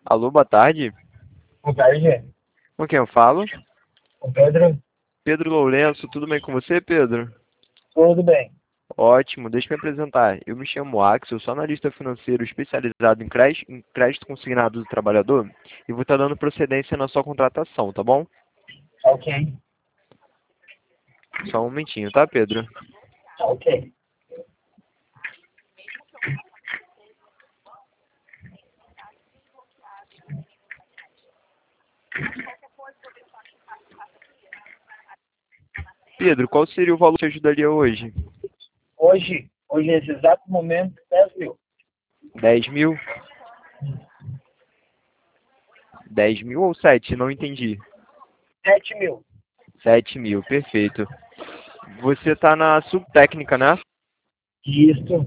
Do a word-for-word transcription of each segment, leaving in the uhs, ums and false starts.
Alô, boa tarde. Boa tarde, Com quem eu falo? o Pedro. Pedro Lourenço, tudo bem com você, Pedro? Tudo bem. Ótimo, deixa eu me apresentar. Eu me chamo Axel, sou analista financeiro especializado em crédito, em crédito consignado do trabalhador e vou estar dando procedência na sua contratação, tá bom? Ok, Só um momentinho, tá, Pedro? ok. Pedro, qual seria o valor que te ajudaria hoje? Hoje, hoje nesse exato momento, dez mil. Dez mil? Dez mil ou sete? Não entendi. Sete mil. Sete mil, perfeito. Você está na subtécnica, né? Isso.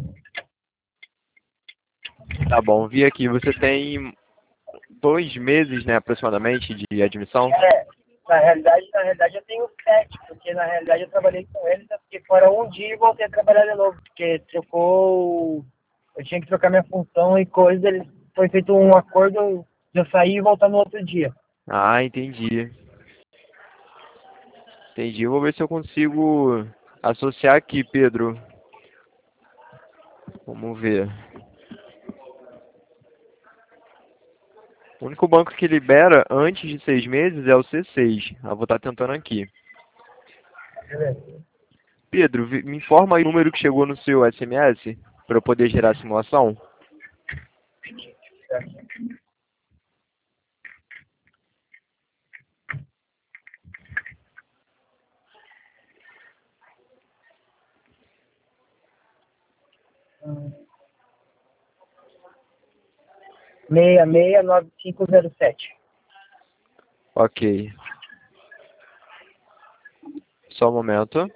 Tá bom, vi aqui. Você tem dois meses, né, aproximadamente, de admissão? É, na realidade, na realidade eu tenho sete, porque na realidade eu trabalhei com eles, eu fiquei fora um dia e voltei a trabalhar de novo, porque trocou, eu tinha que trocar minha função e coisa, eles, foi feito um acordo de eu sair e voltar no outro dia. Ah, entendi. Entendi. Eu vou ver se eu consigo associar aqui, Pedro. Vamos ver. O único banco que libera antes de seis meses é o C seis. Eu vou estar tentando aqui. Beleza. Pedro, vi- me informa aí o número que chegou no seu S M S para eu poder gerar a simulação. seis seis nove cinco zero sete. Ok. Só um momento.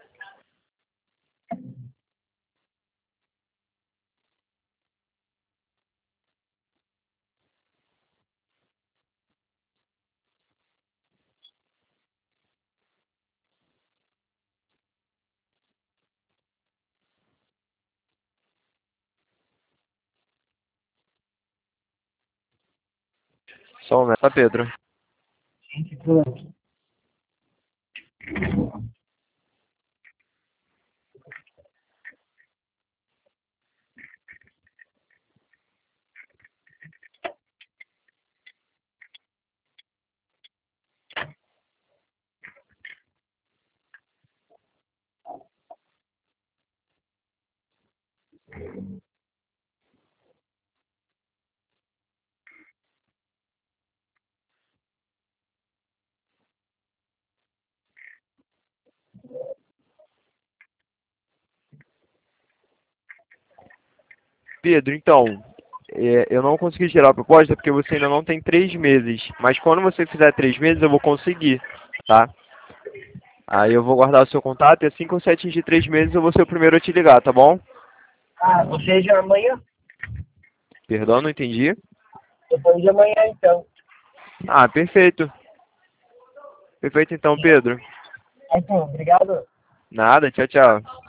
Só um momento, tá, Pedro? Pedro, então, é, eu não consegui gerar a proposta porque você ainda não tem três meses. Mas quando você fizer três meses, eu vou conseguir, tá? Aí eu vou guardar o seu contato e assim que você atingir três meses, eu vou ser o primeiro a te ligar, tá bom? Ah, ou seja, amanhã? Perdão, não entendi. Depois de amanhã, então. Ah, perfeito. Perfeito então, Pedro. Então, obrigado. Nada, tchau, tchau.